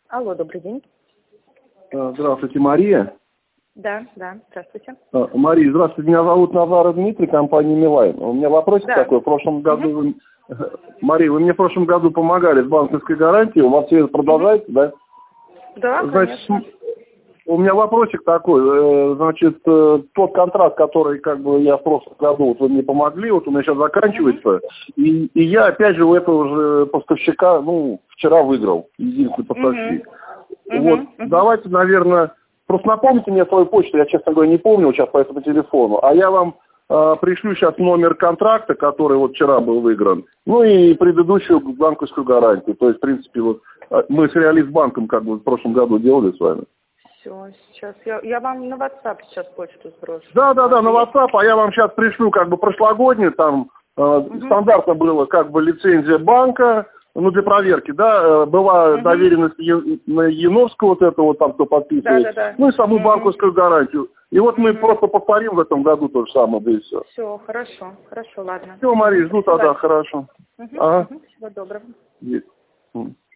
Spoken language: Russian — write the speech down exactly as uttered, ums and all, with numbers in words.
Алло, добрый день. Здравствуйте, Мария. Да, да, здравствуйте. Мария, здравствуйте, меня зовут Назар Дмитрий, компания Милайн. У меня вопросик Да. такой. В прошлом году Угу. вы... Мария, вы мне в прошлом году помогали с банковской гарантией. У вас все это продолжается, угу. да? Да, Значит, конечно. у меня вопросик такой. Значит, тот контракт, который как бы я в прошлом году, вот вы мне помогли, вот у меня сейчас заканчивается. Угу. И, и я опять же у этого же поставщика, ну, вчера выиграл. Единственный поставщик. Угу. Вот, Угу. давайте, наверное, просто напомните мне свою почту, я, честно говоря, не помню сейчас по этому телефону, а я вам э, пришлю сейчас номер контракта, который вот вчера был выигран, ну и предыдущую банковскую гарантию. То есть, в принципе, вот э, мы с Реализбанком как бы в прошлом году делали с вами. Все, сейчас. Я, я вам на WhatsApp сейчас почту сброшу. Да, да, да, на WhatsApp, а я вам сейчас пришлю как бы прошлогодний, там э, угу. стандартно было как бы лицензия банка, ну, для проверки, да, была угу. доверенность на Яновского, вот это вот там, кто подписывает, да, да, да. Ну и саму угу. банковскую гарантию. И вот угу. мы просто повторим в этом году то же самое, да и все. Все, хорошо, хорошо, ладно. Все, Мария, жду тогда, хорошо. Угу. Ага. Угу. Всего доброго. Есть.